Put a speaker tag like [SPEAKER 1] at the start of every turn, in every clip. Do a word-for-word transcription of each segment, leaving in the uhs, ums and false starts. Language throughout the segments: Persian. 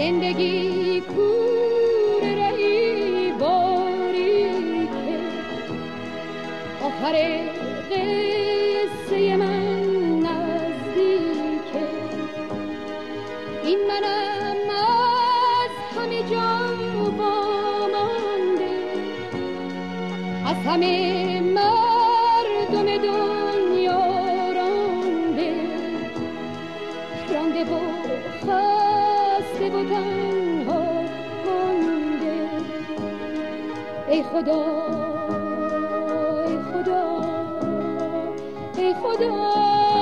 [SPEAKER 1] زندگی کوره رهی باریکه، آخر قصه من نزدیکه. این منم از همه جا وامانده، از همه مردم دنیا رانده، رانده و خسته و تنها مانده. ای خدا ای خدا ای خدا،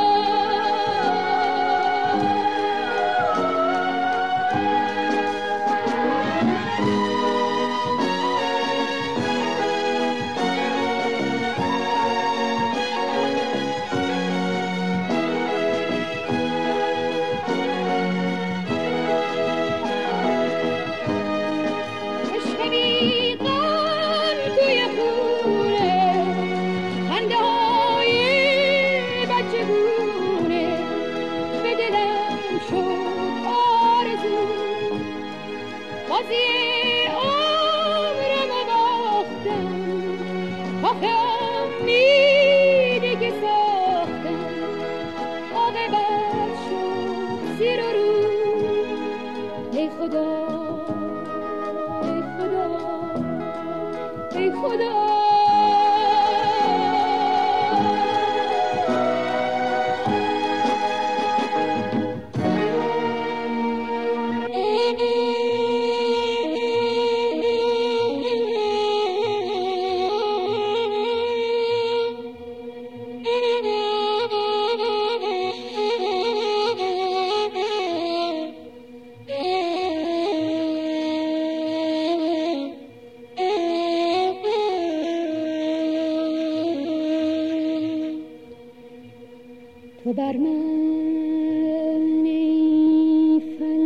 [SPEAKER 1] تو بر من ای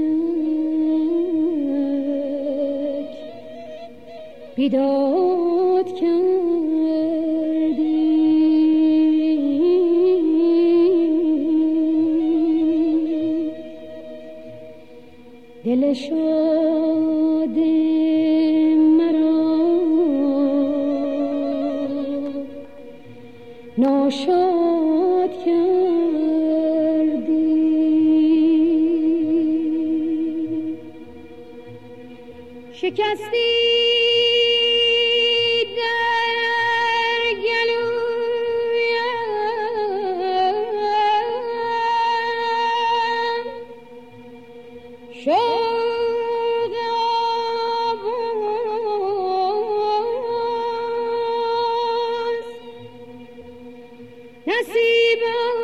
[SPEAKER 1] فلک بیداد کردی، دل شاد مرا ناشاد کردی. شکستی در گلویم شوق آواز، نصیبم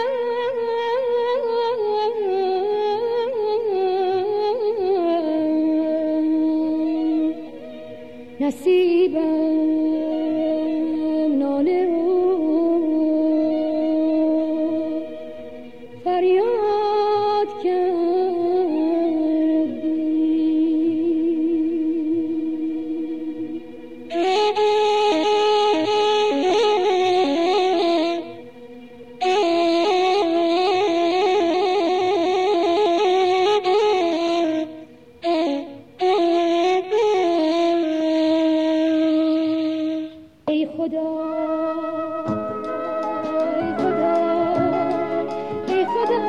[SPEAKER 1] نصیبم ناله و فریاد کردی. ای خدا ای خدا ای خدا،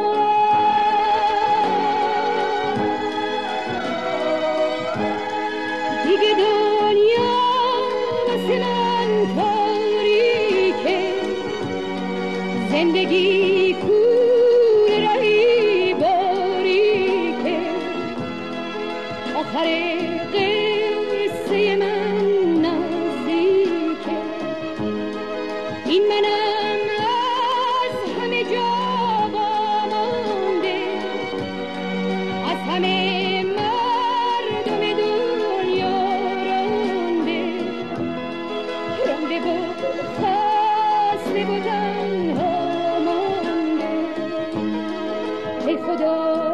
[SPEAKER 1] دیگه دنیا واسه من تاریکه، زندگی کوره رهی باریکه، آخر قصه من نزدیکه. این منم از همه جا وامانده، از همه مردم دنیا رانده، رانده و خسته و تنها مانده. ای خدا